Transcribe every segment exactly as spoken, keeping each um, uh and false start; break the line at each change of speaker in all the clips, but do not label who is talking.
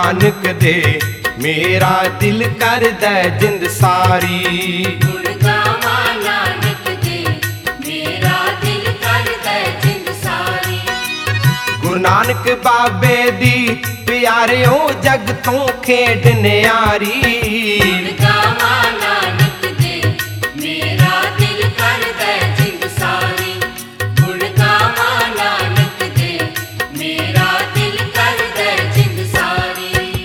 नानक दे मेरा दिल करदा जिंद सारी।
गुण गावां नानक दे मेरा दिल करदा जिंद सारी।
गुरु नानक बाबे दी प्यारिओ जग तो खेड न्यारी।
गुण गावां नानक दे मेरा दिल करदा जिंद सारी। गुण गावां नानक दे मेरा दिल करदा जिंद सारी।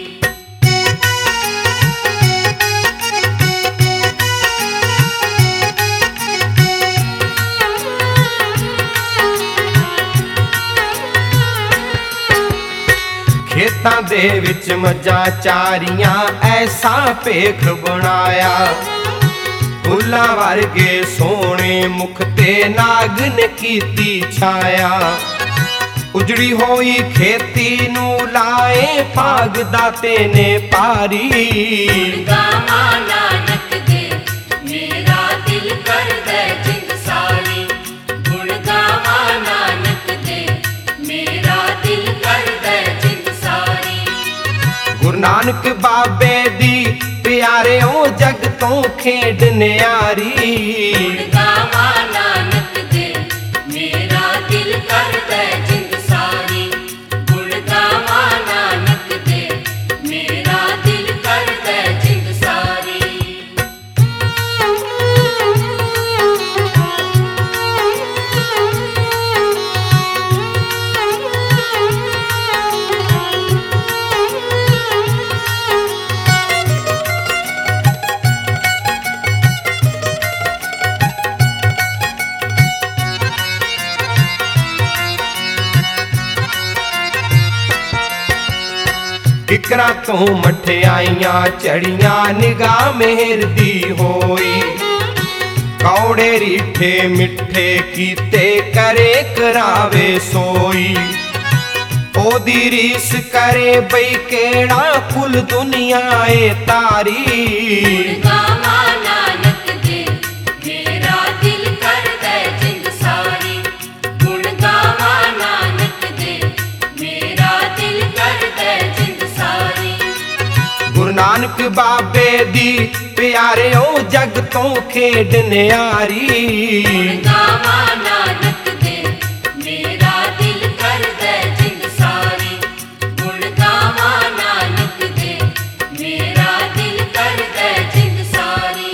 खेतां दे विच मझां चारियां ऐसा भेख बनाया। फुल्लां वर्गे सोहणे मुख ते नागन कीती छाया। उजड़ी होई खेती नू लाए भाग दाते ने पारी।
गुण गावां नानक दे मेरा दिल करदा जिंद सारी। गुण गावां नानक दे मेरा दिल करदा जिंद सारी।
गुरु नानक बाबे दी प्यारिओ जग तो खेड न्यारी।
गुण गावां नानक दे मेरा दिल करदा जिंद सारी। गुण गावां नानक दे मेरा दिल करदा जिंद सारी।
किकरा तो मठियाइयां चढ़ियां निगाह मेहर दी होई। कौड़े रीठे मिठे कीते करे करावे सोई। ओदी रीस करे बई केड़ा कुल दुनिया ए तारी।
गुण गावां नानक दे मेरा दिल करदा जिंद सारी। गुण गावां नानक दे मेरा दिल करदा जिंद सारी।
गुरु नानक बाबे दी प्यारिओ जग तो खेड न्यारी।
गुण गावां नानक दे मेरा दिल करदा जिंद सारी। गुण गावां नानक दे मेरा दिल करदा जिंद सारी।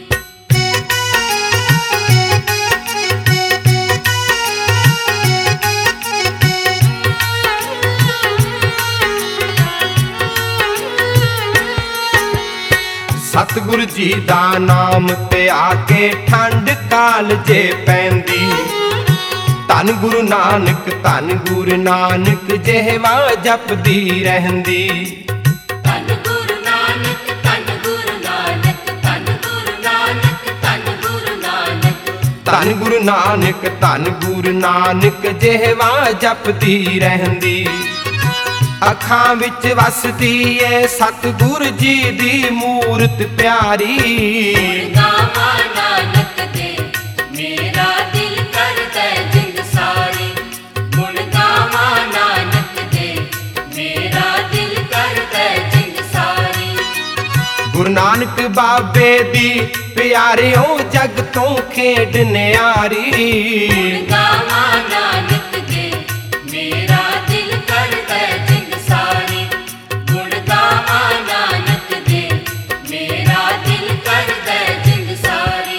सतगुरु जी दा नाम ते आके ठंड काल जे पैंदी। धन गुरु नानक धन गुरु नानक जेहवा जपदी रहंदी।
धन गुरु नानक धन गुरु नानक धन गुरु नानक धन गुरु नानक।
धन गुरु नानक धन गुरु नानक जेहवा जपदी रहंदी। अखां विच वसदी ए सतगुरु जी दी मूरत प्यारी।
गुण गावां नानक दे मेरा दिल करदा जिंद सारी। गुण गावां नानक दे मेरा दिल करदा जिंद सारी।
गुरु नानक बाबे दी प्यारिओ जग तो खेड न्यारी।
गुण गावां नानक दे मेरा दिल करदा जिंद सारी। गुण गावां नानक दे मेरा दिल करदा जिंद सारी।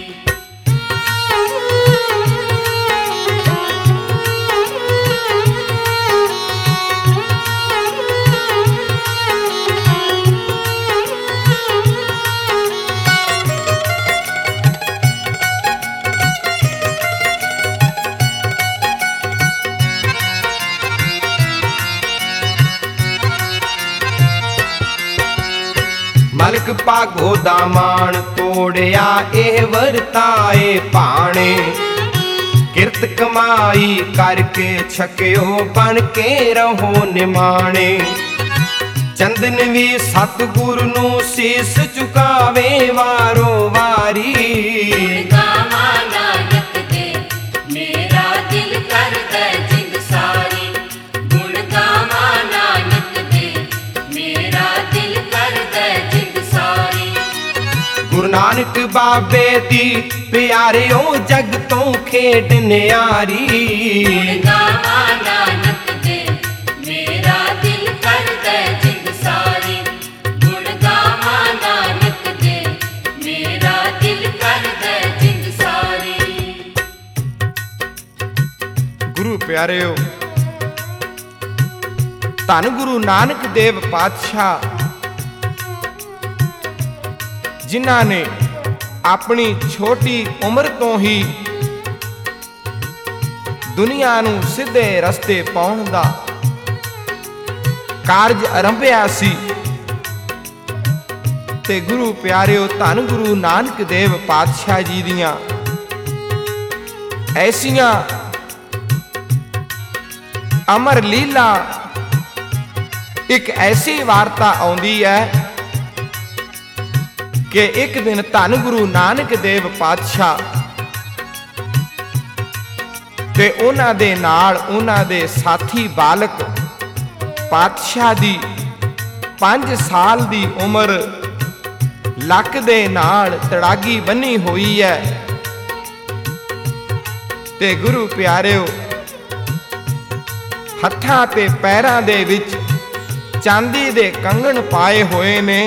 मलक भागो दा मान तोड़िया एह वरताए भाणे। किरत कमाई करके छकियो बन के रहो निमाणे। चंदन भी सतगुरु नू शीस झुकावे वारो वारी।
गुण गावां नानक दे मेरा दिल करदा जिंद सारी। गुण गावां नानक दे
ਗੁਰੂ ਨਾਨਕ ਬਾਬੇ ਦੀ ਪਿਆਰਿਓ ਜਗ ਤੋਂ ਖੇਡ ਨਿਆਰੀ।
ਗੁਣ ਗਾਵਾਂ ਨਾਨਕ ਦੇ ਮੇਰਾ ਦਿਲ ਕਰਦਾ ਜਿੰਦ ਸਾਰੀ। ਗੁਣ ਗਾਵਾਂ ਨਾਨਕ ਦੇ ਮੇਰਾ ਦਿਲ ਕਰਦਾ ਜਿੰਦ ਸਾਰੀ।
ਗੁਰੂ ਪਿਆਰਿਓ, ਧੰਨ ਗੁਰੂ ਨਾਨਕ ਦੇਵ ਪਾਤਸ਼ਾਹ ਜਿਨ੍ਹਾਂ ਨੇ ਆਪਣੀ ਛੋਟੀ ਉਮਰ ਤੋਂ ਹੀ ਦੁਨੀਆ ਨੂੰ ਸਿੱਧੇ ਰਸਤੇ ਪਾਉਣ ਦਾ ਕਾਰਜ ਆਰੰਭਿਆ ਸੀ। ਤੇ ਗੁਰੂ ਪਿਆਰਿਓ, ਧੰਨ ਗੁਰੂ ਨਾਨਕ ਦੇਵ ਪਾਤਸ਼ਾਹ ਜੀ ਦੀਆਂ ਐਸੀਆਂ ਅਮਰ ਲੀਲਾ ਇੱਕ ਐਸੀ ਵਾਰਤਾ ਆਉਂਦੀ ਹੈ ਕਿ ਇੱਕ ਦਿਨ ਧੰਨ ਗੁਰੂ ਨਾਨਕ ਦੇਵ ਪਾਤਸ਼ਾਹ ਤੇ ਉਹਨਾਂ ਦੇ ਨਾਲ ਉਹਨਾਂ ਦੇ ਸਾਥੀ ਬਾਲਕ ਪਾਤਸ਼ਾਹ ਦੀ ਪੰਜ ਸਾਲ ਦੀ ਉਮਰ ਲੱਕ ਦੇ ਨਾਲ ਤੜਾਗੀ ਬੰਨੀ ਹੋਈ ਹੈ। ਤੇ ਗੁਰੂ ਪਿਆਰਿਓ, ਹੱਥਾਂ ਤੇ ਪੈਰਾਂ ਦੇ ਵਿੱਚ ਚਾਂਦੀ ਦੇ ਕੰਗਣ ਪਾਏ ਹੋਏ ਨੇ।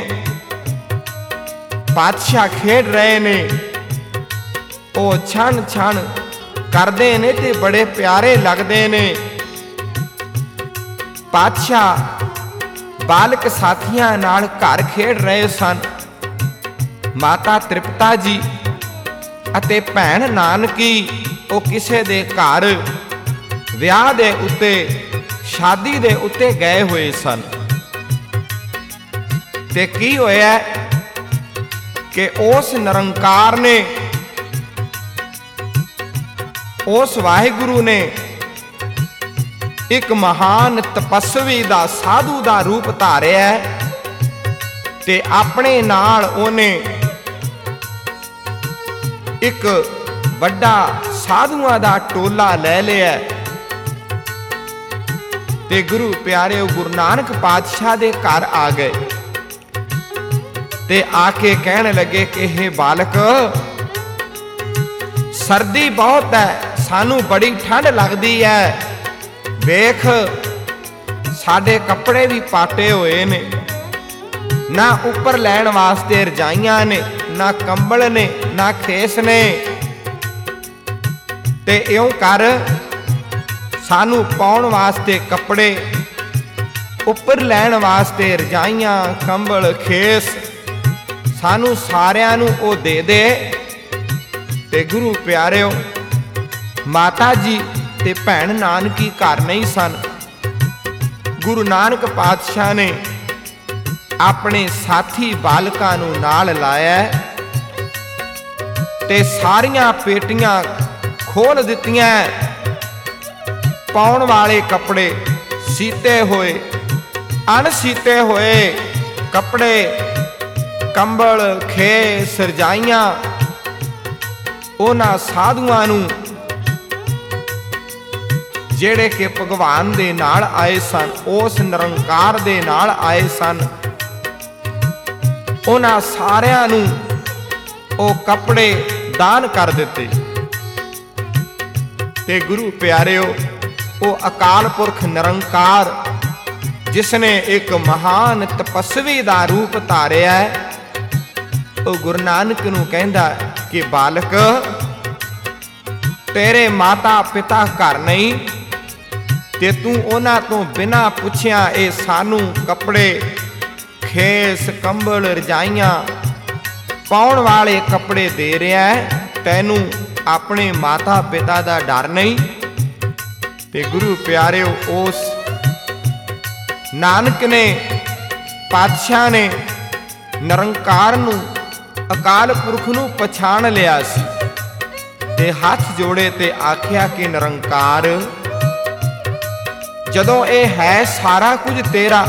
ਪਾਤਸ਼ਾਹ ਖੇਡ ਰਹੇ ਨੇ, ਉਹ ਛਣ ਛਣ ਕਰਦੇ ਨੇ ਤੇ ਬੜੇ ਪਿਆਰੇ ਲੱਗਦੇ ਨੇ। ਪਾਤਸ਼ਾਹ ਬਾਲਕ ਸਾਥੀਆਂ ਨਾਲ ਘਰ ਖੇਡ ਰਹੇ ਸਨ। ਮਾਤਾ ਤ੍ਰਿਪਤਾ ਜੀ ਅਤੇ ਭੈਣ ਨਾਨਕੀ ਉਹ ਕਿਸੇ ਦੇ ਘਰ ਵਿਆਹ ਦੇ ਉੱਤੇ, ਸ਼ਾਦੀ ਦੇ ਉੱਤੇ ਗਏ ਹੋਏ ਸਨ। ਤੇ ਕੀ ਹੋਇਆ ਕਿ ਉਸ ਨਿਰੰਕਾਰ ਨੇ, ਉਸ ਵਾਹਿਗੁਰੂ ਨੇ ਇੱਕ ਮਹਾਨ ਤਪਸਵੀ ਦਾ, ਸਾਧੂ ਦਾ ਰੂਪ ਧਾਰਿਆ ਤੇ ਆਪਣੇ ਨਾਲ ਉਹਨੇ ਇੱਕ ਵੱਡਾ ਸਾਧੂਆਂ ਦਾ ਟੋਲਾ ਲੈ ਲਿਆ। ਤੇ ਗੁਰੂ ਪਿਆਰਿਓ, ਗੁਰੂ ਨਾਨਕ ਪਾਤਸ਼ਾਹ ਦੇ ਘਰ ਆ ਗਏ ਤੇ ਆ ਕੇ ਕਹਿਣ ਲੱਗੇ ਕਿ ਇਹ ਬਾਲਕ, ਸਰਦੀ ਬਹੁਤ ਹੈ, ਸਾਨੂੰ ਬੜੀ ਠੰਡ ਲੱਗਦੀ ਹੈ। ਵੇਖ, ਸਾਡੇ ਕੱਪੜੇ ਵੀ ਪਾਟੇ ਹੋਏ ਨੇ, ਨਾ ਉੱਪਰ ਲੈਣ ਵਾਸਤੇ ਰਜਾਈਆਂ ਨੇ, ਨਾ ਕੰਬਲ ਨੇ, ਨਾ ਖੇਸ ਨੇ। ਤੇ ਇਉਂ ਕਰ, ਸਾਨੂੰ ਪਾਉਣ ਵਾਸਤੇ ਕੱਪੜੇ, ਉੱਪਰ ਲੈਣ ਵਾਸਤੇ ਰਜਾਈਆਂ, ਕੰਬਲ, ਖੇਸ, ਸਾਨੂੰ ਸਾਰਿਆਂ ਨੂੰ ਉਹ ਦੇ ਦੇ। ਤੇ ਗੁਰੂ ਪਿਆਰਿਓ, ਮਾਤਾ ਜੀ ਤੇ ਭੈਣ ਨਾਨਕੀ ਘਰ ਨਹੀਂ ਸਨ। ਗੁਰੂ ਨਾਨਕ ਪਾਤਸ਼ਾਹ ਨੇ ਆਪਣੇ ਸਾਥੀ ਬਾਲਕਾਂ ਨੂੰ ਨਾਲ ਲਾਇਆ ਤੇ ਸਾਰੀਆਂ ਪੇਟੀਆਂ ਖੋਲ ਦਿੱਤੀਆਂ। ਪਾਉਣ ਵਾਲੇ ਕੱਪੜੇ, ਸੀਤੇ ਹੋਏ, ਅਣਸੀਤੇ ਹੋਏ ਕੱਪੜੇ, ਕੰਬਲ, ਖੇਸ, ਰਜਾਈਆਂ ਉਹਨਾਂ ਸਾਧੂਆਂ ਨੂੰ ਜਿਹੜੇ ਕਿ ਭਗਵਾਨ ਦੇ ਨਾਲ ਆਏ ਸਨ, ਉਸ ਨਿਰੰਕਾਰ ਦੇ ਨਾਲ ਆਏ ਸਨ, ਉਹਨਾਂ ਸਾਰਿਆਂ ਨੂੰ ਉਹ ਕੱਪੜੇ ਦਾਨ ਕਰ ਦਿੱਤੇ। ਤੇ ਗੁਰੂ ਪਿਆਰਿਓ, ਉਹ ਅਕਾਲ ਪੁਰਖ ਨਿਰੰਕਾਰ ਜਿਸ ਨੇ ਇੱਕ ਮਹਾਨ ਤਪਸਵੀ ਦਾ ਰੂਪ ਧਾਰਿਆ ਹੈ, ਉਹ ਗੁਰੂ ਨਾਨਕ ਨੂੰ ਕਹਿੰਦਾ ਕਿ ਬਾਲਕ, ਤੇਰੇ ਮਾਤਾ ਪਿਤਾ ਘਰ ਨਹੀਂ ਤੇ ਤੂੰ ਉਹਨਾਂ ਤੋਂ ਬਿਨਾਂ ਪੁੱਛਿਆ ਇਹ ਸਾਨੂੰ ਕੱਪੜੇ, ਖੇਸ, ਕੰਬਲ, ਰਜਾਈਆਂ, ਪਾਉਣ ਵਾਲੇ ਕੱਪੜੇ ਦੇ ਰਿਹਾ ਹੈ। ਤੈਨੂੰ ਆਪਣੇ ਮਾਤਾ ਪਿਤਾ ਦਾ ਡਰ ਨਹੀਂ। ਤੇ ਗੁਰੂ ਪਿਆਰਿਓ, ਉਸ ਨਾਨਕ ਨੇ, ਪਾਤਸ਼ਾਹ ਨੇ ਨਿਰੰਕਾਰ ਨੂੰ, ਅਕਾਲ ਪੁਰਖ ਨੂੰ ਪਛਾਣ ਲਿਆ ਸੀ ਤੇ ਹੱਥ ਜੋੜੇ ਤੇ ਆਖਿਆ ਕਿ ਨਿਰੰਕਾਰ, ਜਦੋਂ ਇਹ ਹੈ ਸਾਰਾ ਕੁਝ ਤੇਰਾ,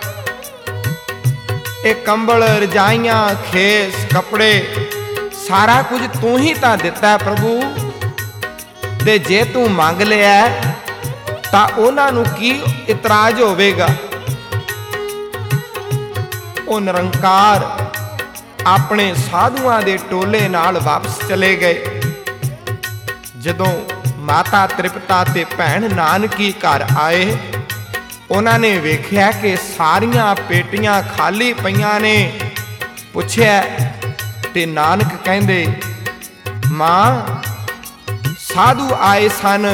ਇਹ ਕੰਬਲ, ਰਜਾਈਆਂ, ਖੇਸ, ਕੱਪੜੇ, ਸਾਰਾ ਕੁਝ ਤੂੰ ਹੀ ਤਾਂ ਦਿੱਤਾ ਹੈ ਪ੍ਰਭੂ। ਤੇ ਜੇ ਤੂੰ ਮੰਗ ਲਿਆ ਤਾਂ ਉਹਨਾਂ ਨੂੰ ਕੀ ਇਤਰਾਜ਼ ਹੋਵੇਗਾ। ਉਹ ਨਿਰੰਕਾਰ ਆਪਣੇ ਸਾਧੂਆਂ ਦੇ ਟੋਲੇ ਨਾਲ ਵਾਪਸ ਚਲੇ ਗਏ। ਜਦੋਂ ਮਾਤਾ ਤ੍ਰਿਪਤਾ ਤੇ ਭੈਣ ਨਾਨਕੀ ਘਰ ਆਏ, ਉਹਨਾਂ ਨੇ ਵੇਖਿਆ ਕਿ ਸਾਰੀਆਂ ਪੇਟੀਆਂ ਖਾਲੀ ਪਈਆਂ ਨੇ। ਪੁੱਛਿਆ ਤੇ ਨਾਨਕ ਕਹਿੰਦੇ, ਮਾਂ ਸਾਧੂ ਆਏ ਸਨ,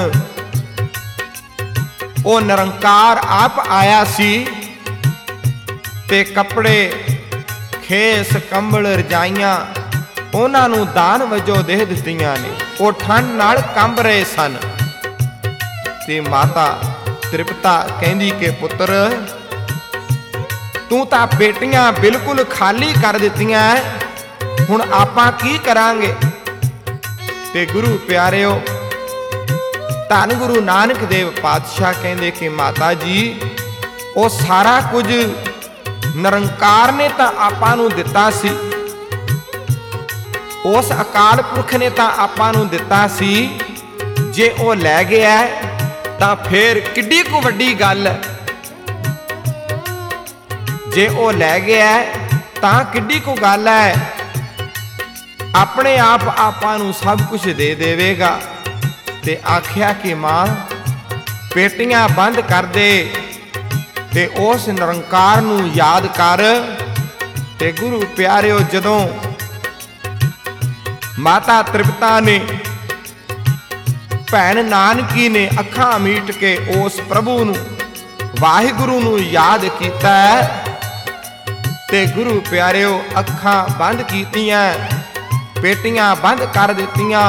ਉਹ ਨਿਰੰਕਾਰ ਆਪ ਆਇਆ ਸੀ ਤੇ ਕੱਪੜੇ, ਖੇਸ, ਕੰਬਲ, ਰਜਾਈਆਂ ਉਹਨਾਂ ਨੂੰ ਦਾਨ ਵਜੋਂ ਦੇ ਦਿੱਤੀਆਂ ਨੇ। ਉਹ ਠੰਡ ਨਾਲ ਕੰਬ ਰਹੇ ਸਨ। ਤੇ ਮਾਤਾ ਤ੍ਰਿਪਤਾ ਕਹਿੰਦੀ ਕਿ ਪੁੱਤਰ, ਤੂੰ ਤਾਂ ਪੇਟੀਆਂ ਬਿਲਕੁਲ ਖਾਲੀ ਕਰ ਦਿੱਤੀਆਂ, ਹੁਣ ਆਪਾਂ ਕੀ ਕਰਾਂਗੇ? ਤੇ ਗੁਰੂ ਪਿਆਰਿਓ, ਧੰਨ ਗੁਰੂ ਨਾਨਕ ਦੇਵ ਪਾਤਸ਼ਾਹ ਕਹਿੰਦੇ ਕਿ ਮਾਤਾ ਜੀ, ਉਹ ਸਾਰਾ ਕੁਝ ਨਿਰੰਕਾਰ ਨੇ ਤਾਂ ਆਪਾਂ ਨੂੰ ਦਿੱਤਾ ਸੀ, ਉਸ ਅਕਾਲ ਪੁਰਖ ਨੇ ਤਾਂ ਆਪਾਂ ਨੂੰ ਦਿੱਤਾ ਸੀ। ਜੇ ਉਹ ਲੈ ਗਿਆ ਤਾਂ ਫੇਰ ਕਿੱਡੀ ਕੁ ਵੱਡੀ ਗੱਲ ਹੈ। ਜੇ ਉਹ ਲੈ ਗਿਆ ਤਾਂ ਕਿੱਡੀ ਕੁ ਗੱਲ ਹੈ। ਆਪਣੇ ਆਪ ਆਪਾਂ ਨੂੰ ਸਭ ਕੁਝ ਦੇ ਦੇਵੇਗਾ। ਤੇ ਆਖਿਆ ਕਿ ਮਾਂ, ਪੇਟੀਆਂ ਬੰਦ ਕਰ ਦੇ ਤੇ ਉਸ ਨਿਰੰਕਾਰ ਨੂੰ ਯਾਦ ਕਰ। ਤੇ ਗੁਰੂ ਪਿਆਰਿਓ, ਜਦੋਂ ਮਾਤਾ ਤ੍ਰਿਪਤਾ ਨੇ, ਭੈਣ ਨਾਨਕੀ ਨੇ ਅੱਖਾਂ ਮੀਟ ਕੇ ਉਸ ਪ੍ਰਭੂ ਨੂੰ, ਵਾਹਿਗੁਰੂ ਨੂੰ ਯਾਦ ਕੀਤਾ ਤੇ ਗੁਰੂ ਪਿਆਰਿਓ ਅੱਖਾਂ ਬੰਦ ਕੀਤੀਆਂ, ਪੇਟੀਆਂ ਬੰਦ ਕਰ ਦਿੱਤੀਆਂ।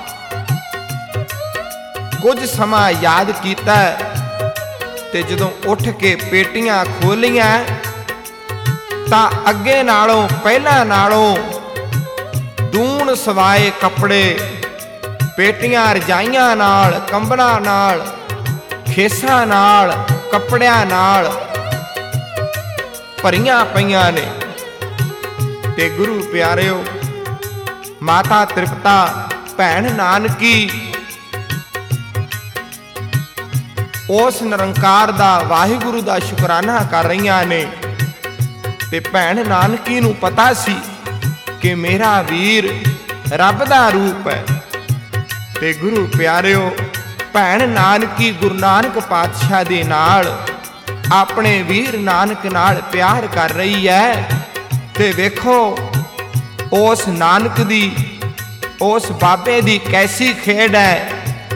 ਕੁਝ ਸਮਾਂ ਯਾਦ ਕੀਤਾ ਤੇ ਜਦੋਂ ਉੱਠ ਕੇ ਪੇਟੀਆਂ ਖੋਲੀਆਂ ਤਾਂ ਅੱਗੇ ਨਾਲੋਂ, ਪਹਿਲਾਂ ਨਾਲੋਂ ਦੂਣ ਸਵਾਏ ਕੱਪੜੇ, ਪੇਟੀਆਂ ਰਜਾਈਆਂ ਨਾਲ, ਕੰਬਲਾਂ ਨਾਲ, ਖੇਸਾਂ ਨਾਲ, ਕੱਪੜਿਆਂ ਨਾਲ ਭਰੀਆਂ ਪਈਆਂ ਨੇ। ਤੇ ਗੁਰੂ ਪਿਆਰਿਓ, ਮਾਤਾ ਤ੍ਰਿਪਤਾ, ਭੈਣ ਨਾਨਕੀ ਉਸ ਨਿਰੰਕਾਰ ਦਾ, ਵਾਹਿਗੁਰੂ ਦਾ ਸ਼ੁਕਰਾਨਾ ਕਰ ਰਹੀਆਂ ਨੇ। ਤੇ ਭੈਣ ਨਾਨਕੀ ਨੂੰ ਪਤਾ ਸੀ ਕਿ ਮੇਰਾ ਵੀਰ ਰੱਬ ਦਾ ਰੂਪ ਹੈ। ਤੇ ਗੁਰੂ ਪਿਆਰਿਓ, ਭੈਣ ਨਾਨਕੀ ਗੁਰੂ ਨਾਨਕ ਪਾਤਸ਼ਾਹ ਦੇ ਨਾਲ, ਆਪਣੇ ਵੀਰ ਨਾਨਕ ਨਾਲ ਪਿਆਰ ਕਰ ਰਹੀ ਹੈ। ਤੇ ਵੇਖੋ ਉਸ ਨਾਨਕ ਦੀ, ਉਸ ਬਾਬੇ ਦੀ ਕੈਸੀ ਖੇਡ ਹੈ।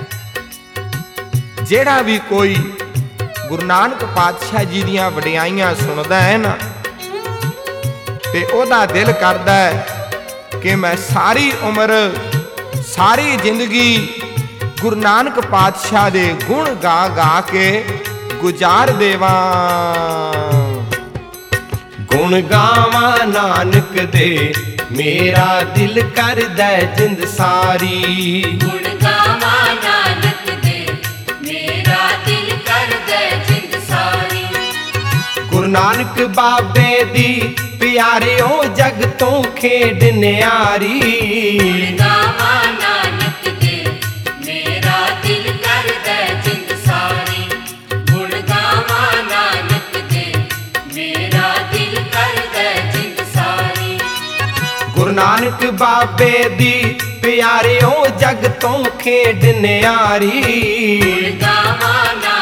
ਜਿਹੜਾ ਵੀ ਕੋਈ ਗੁਰੂ ਨਾਨਕ ਪਾਤਸ਼ਾਹ ਜੀ ਦੀਆਂ ਵਡਿਆਈਆਂ ਸੁਣਦਾ ਹੈ ਨਾ, ਤੇ ਉਹਦਾ ਦਿਲ ਕਰਦਾ ਹੈ ਕਿ ਮੈਂ ਸਾਰੀ ਉਮਰ, ਸਾਰੀ ਜ਼ਿੰਦਗੀ ਗੁਰੂ ਨਾਨਕ ਪਾਤਸ਼ਾਹ ਦੇ ਗੁਣ ਗਾ ਗਾ ਕੇ ਗੁਜ਼ਾਰ ਦੇਵਾਂ।
ਗੁਣ ਗਾਵਾਂ ਨਾਨਕ ਦੇ, ਮੇਰਾ ਦਿਲ ਕਰਦਾ ਜਿੰਦ ਸਾਰੀ।
ਗੁਣ ਗਾਵਾਂ ਨਾਨਕ ਦੇ, ਮੇਰਾ ਦਿਲ ਕਰਦਾ ਜਿੰਦ ਸਾਰੀ।
ਗੁਰੂ ਨਾਨਕ ਬਾਬੇ ਦੀ ਪਿਆਰਿਓ, ਜਗ ਤੋਂ ਖੇਡ ਨਿਆਰੀ।
ਗੁਣ ਗਾਵਾਂ ਨਾਨਕ ਦੇ, ਮੇਰਾ ਦਿਲ ਕਰਦਾ ਜਿੰਦ ਸਾਰੀ। ਗੁਣ ਗਾਵਾਂ ਨਾਨਕ ਦੇ, ਮੇਰਾ ਦਿਲ ਕਰਦਾ ਜਿੰਦ ਸਾਰੀ।
ਗੁਰੂ ਨਾਨਕ ਬਾਬੇ ਦੀ ਪਿਆਰਿਓ, ਜਗ ਤੋਂ ਖੇਡ ਨਿਆਰੀ।
ਗੁਣ ਗਾਵਾਂ